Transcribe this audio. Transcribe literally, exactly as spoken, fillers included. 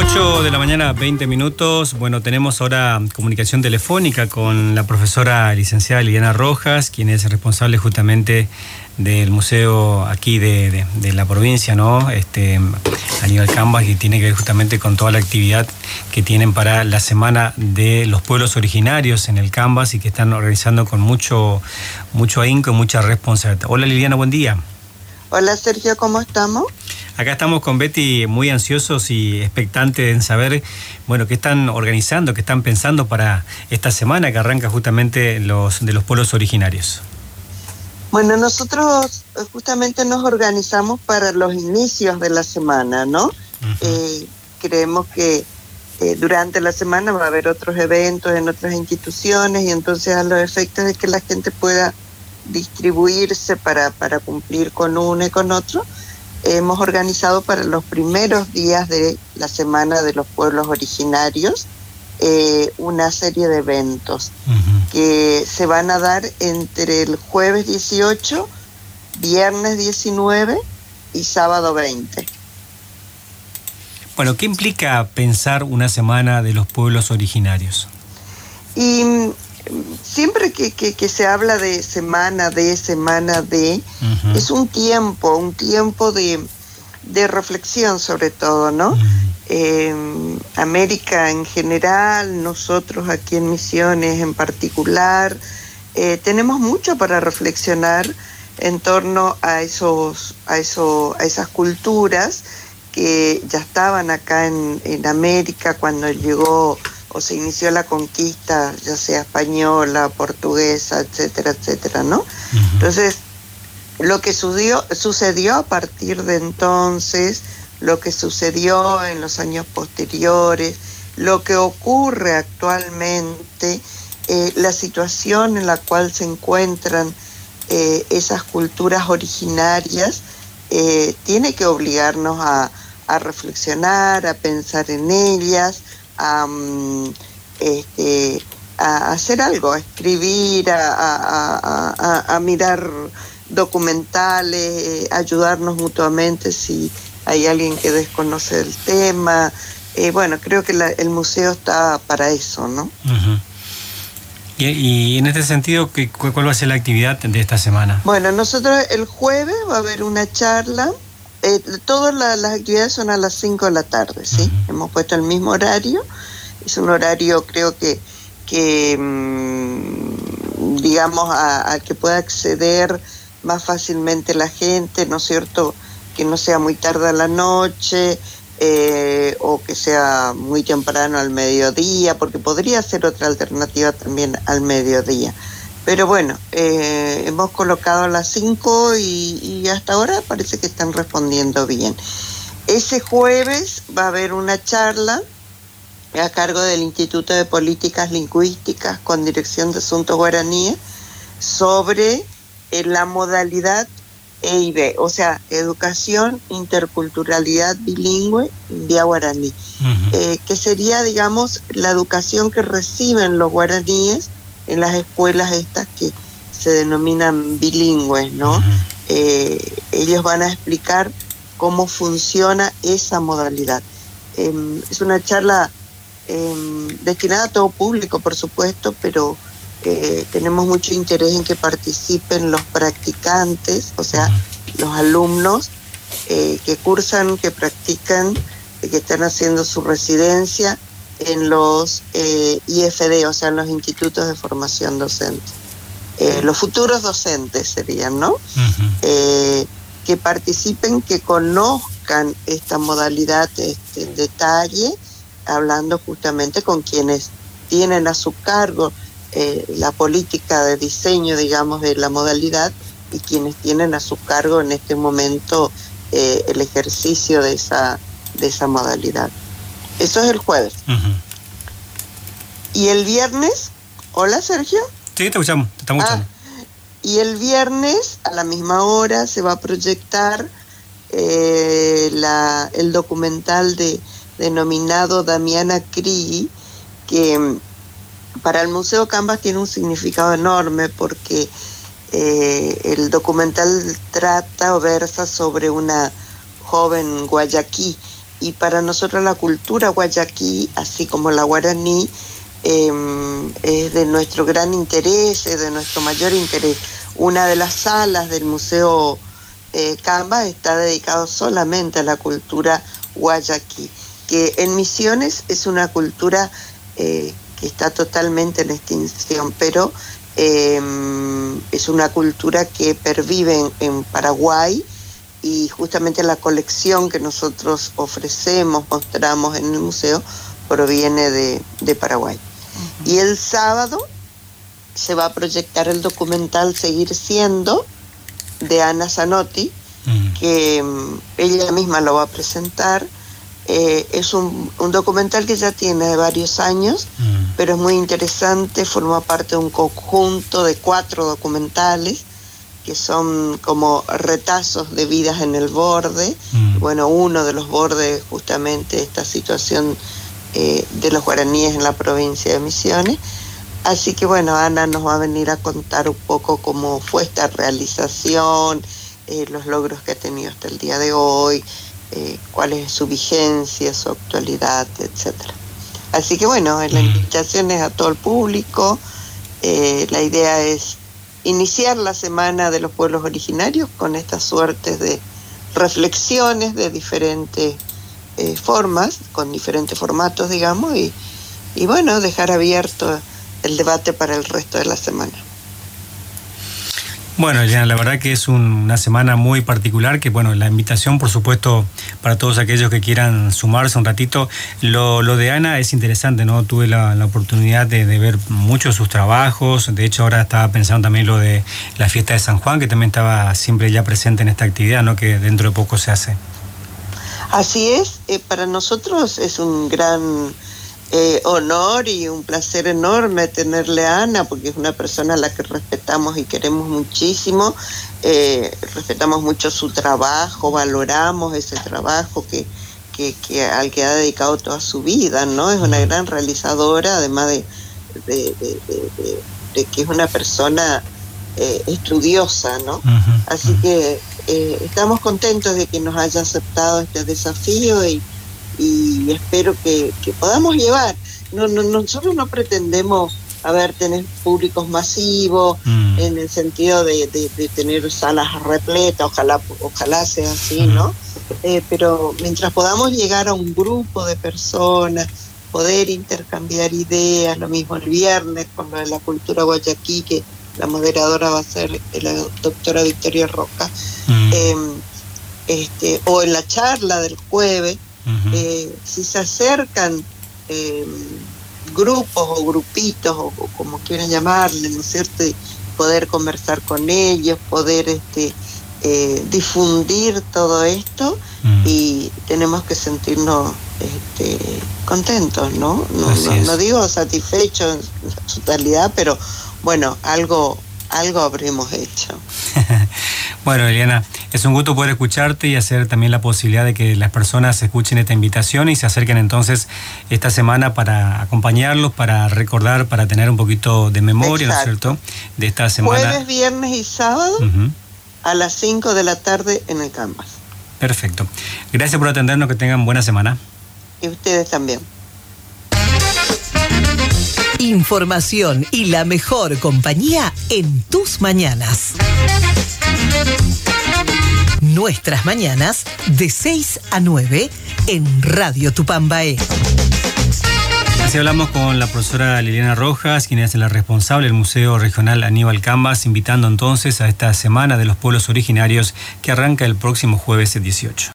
ocho de la mañana, veinte minutos. Bueno, tenemos ahora comunicación telefónica con la profesora licenciada Liliana Rojas, quien es responsable justamente del museo aquí de, de, de la provincia, ¿no? Este, Aníbal Cambas, y tiene que ver justamente con toda la actividad que tienen para la Semana de los Pueblos Originarios en el Cambas y que están organizando con mucho, mucho ahínco y mucha responsabilidad. Hola Liliana, buen día. Hola Sergio, ¿cómo estamos? Acá estamos con Betty muy ansiosos y expectantes en saber, bueno, qué están organizando, qué están pensando para esta semana que arranca justamente los de los pueblos originarios. Bueno, nosotros justamente nos organizamos para los inicios de la semana, ¿no? Uh-huh. Eh, creemos que eh, durante la semana va a haber otros eventos en otras instituciones y entonces a los efectos de que la gente pueda distribuirse para, para cumplir con uno y con otro, hemos organizado para los primeros días de la Semana de los Pueblos Originarios eh, una serie de eventos uh-huh. que se van a dar entre el jueves dieciocho, viernes diecinueve y sábado veinte. Bueno, ¿qué implica pensar una Semana de los Pueblos Originarios? Y siempre que, que, que se habla de semana de, semana de, uh-huh. es un tiempo, un tiempo de, de reflexión sobre todo, ¿no? Uh-huh. Eh, América en general, nosotros aquí en Misiones en particular, eh, tenemos mucho para reflexionar en torno a esos, a eso, a esas culturas que ya estaban acá en, en América cuando llegó o se inició la conquista, ya sea española, portuguesa, etcétera, etcétera, ¿no? Uh-huh. Entonces, lo que sucedió, sucedió a partir de entonces, lo que sucedió en los años posteriores, lo que ocurre actualmente, eh, la situación en la cual se encuentran eh, esas culturas originarias, eh, tiene que obligarnos a, a reflexionar, a pensar en ellas, A, este, a hacer algo, a escribir, a, a, a, a mirar documentales, eh, ayudarnos mutuamente si hay alguien que desconoce el tema. Eh, bueno, creo que la, el museo está para eso, ¿no? Uh-huh. Y, y en este sentido, ¿qué, ¿cuál va a ser la actividad de esta semana? Bueno, nosotros el jueves va a haber una charla. Eh, todas la, las actividades son a las cinco de la tarde, ¿sí? Uh-huh. Hemos puesto el mismo horario. Es un horario, creo que, que mmm, digamos, a, a que pueda acceder más fácilmente la gente, ¿no es cierto? Que no sea muy tarde a la noche eh, o que sea muy temprano al mediodía, porque podría ser otra alternativa también al mediodía. Pero bueno, eh, hemos colocado a las cinco y, y hasta ahora parece que están respondiendo bien. Ese jueves va a haber una charla a cargo del Instituto de Políticas Lingüísticas con Dirección de Asuntos Guaraníes sobre eh, la modalidad E I B, o sea, Educación, Interculturalidad Bilingüe, vía guaraní, uh-huh. eh, que sería, digamos, la educación que reciben los guaraníes en las escuelas estas que se denominan bilingües, ¿no? Uh-huh. Eh, ellos van a explicar cómo funciona esa modalidad. Eh, es una charla eh, destinada a todo público, por supuesto, pero eh, tenemos mucho interés en que participen los practicantes, o sea, uh-huh. los alumnos eh, que cursan, que practican, eh, que están haciendo su residencia en los eh, I F D, o sea, en los institutos de formación docente. Eh, los futuros docentes serían, ¿no? Uh-huh. Eh, que participen, que conozcan esta modalidad este, en detalle, hablando justamente con quienes tienen a su cargo eh, la política de diseño, digamos, de la modalidad y quienes tienen a su cargo en este momento eh, el ejercicio de esa, de esa modalidad. Eso es el jueves. Uh-huh. Y el viernes, hola Sergio. Sí, te escuchamos, te estamos escuchando. Ah, y el viernes a la misma hora se va a proyectar eh, la, el documental de, denominado Damiana Crigui, que para el Museo Cambas tiene un significado enorme porque eh, el documental trata o versa sobre una joven guayaquí y para nosotros la cultura guayaquí, así como la guaraní, eh, es de nuestro gran interés, es de nuestro mayor interés. Una de las salas del Museo eh, Cambas está dedicado solamente a la cultura guayaquí, que en Misiones es una cultura eh, que está totalmente en extinción, pero eh, es una cultura que pervive en, en Paraguay, y justamente la colección que nosotros ofrecemos, mostramos en el museo, proviene de, de Paraguay. Uh-huh. Y el sábado se va a proyectar el documental Seguir Siendo, de Ana Zanotti, uh-huh. que um, ella misma lo va a presentar. Eh, es un, un documental que ya tiene varios años, uh-huh. pero es muy interesante, forma parte de un conjunto de cuatro documentales, que son como retazos de vidas en el borde. Mm. Bueno, uno de los bordes justamente esta situación eh, de los guaraníes en la provincia de Misiones. Así que bueno, Ana nos va a venir a contar un poco cómo fue esta realización, eh, los logros que ha tenido hasta el día de hoy, eh, cuál es su vigencia, su actualidad, etcétera. Así que bueno, la invitación es a todo el público. Eh, la idea es iniciar la Semana de los Pueblos Originarios con estas suertes de reflexiones de diferentes eh, formas, con diferentes formatos, digamos, y, y bueno, dejar abierto el debate para el resto de la semana. Bueno, Eliana, la verdad que es un, una semana muy particular, que bueno, la invitación, por supuesto, para todos aquellos que quieran sumarse un ratito. Lo, lo de Ana es interesante, ¿no? Tuve la, la oportunidad de, de ver muchos de sus trabajos. De hecho, ahora estaba pensando también lo de la fiesta de San Juan, que también estaba siempre ya presente en esta actividad, ¿no? Que dentro de poco se hace. Así es, eh, para nosotros es un gran Eh, honor y un placer enorme tenerle a Ana, porque es una persona a la que respetamos y queremos muchísimo, eh, respetamos mucho su trabajo, valoramos ese trabajo que, que, que al que ha dedicado toda su vida, ¿no? Es una gran realizadora, además de, de, de, de, de, de que es una persona eh, estudiosa, ¿no? Uh-huh. Así que eh, estamos contentos de que nos haya aceptado este desafío, y y espero que, que podamos llevar. No, no, nosotros no pretendemos, a ver, tener públicos masivos, mm. en el sentido de, de, de tener salas repletas, ojalá, ojalá sea así, mm. ¿no? Eh, pero mientras podamos llegar a un grupo de personas, poder intercambiar ideas, lo mismo el viernes con lo de la cultura guayaquí, que la moderadora va a ser la doctora Victoria Roca, mm. eh, este, o en la charla del jueves. Uh-huh. Eh, si se acercan eh, grupos o grupitos o, o como quieran llamarle, ¿no es cierto? Y poder conversar con ellos, poder este, eh, difundir todo esto, uh-huh. y tenemos que sentirnos este, contentos, ¿no? No, no, no digo satisfechos en su totalidad, pero bueno, algo, algo habremos hecho. Bueno, Eliana, es un gusto poder escucharte y hacer también la posibilidad de que las personas escuchen esta invitación y se acerquen entonces esta semana para acompañarlos, para recordar, para tener un poquito de memoria, exacto, ¿no es cierto?, de esta semana. Jueves, viernes y sábado, uh-huh. a las cinco de la tarde en el Canvas. Perfecto. Gracias por atendernos, que tengan buena semana. Y ustedes también. Información y la mejor compañía en tus mañanas. Nuestras mañanas de seis a nueve en Radio Tupambaé. Así hablamos con la profesora Liliana Rojas, quien es la responsable del Museo Regional Aníbal Cambas, invitando entonces a esta Semana de los Pueblos Originarios que arranca el próximo jueves dieciocho.